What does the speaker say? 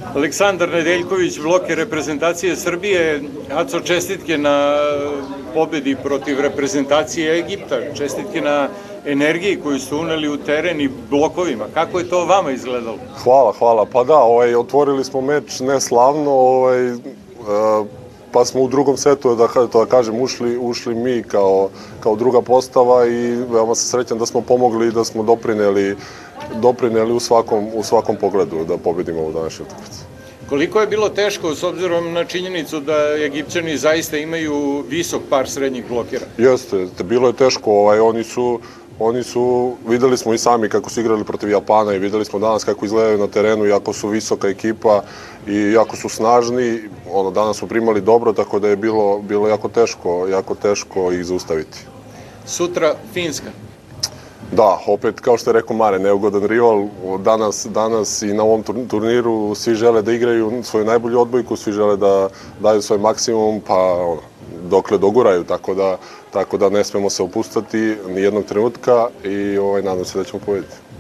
Aleksandar Nedeljković, bloker reprezentacije Srbije. Aco, čestitke na pobedi protiv reprezentacije Egipta, čestitke na energiji koju ste uneli u teren i blokovima. Kako je to vama izgledalo? Hvala. Pa da, otvorili smo meč neslavno, pa smo u drugom setu, da kažem, ušli mi kao druga postava i veoma sam srećan da smo pomogli i da smo doprineli u svakom pogledu da pobedimo ovu današnju utakmicu. Koliko je bilo teško, s obzirom na činjenicu da Egipćani zaista imaju visok par srednjih blokera? Jeste, bilo je teško, oni su, videli smo i sami kako su igrali protiv Japana i videli smo danas kako izgledaju na terenu, jako su visoka ekipa i jako su snažni, danas su primali dobro, tako da je bilo jako teško ih zaustaviti. Sutra Finska. Da, opet, kao što je rekao Mare, neugodan rival, danas i na ovom turniru svi žele da igraju svoju najbolju odbojku, svi žele da daju svoj maksimum, pa dokle doguraju, tako da ne smemo se opustati ni jednog trenutka i nadam se da ćemo pobediti.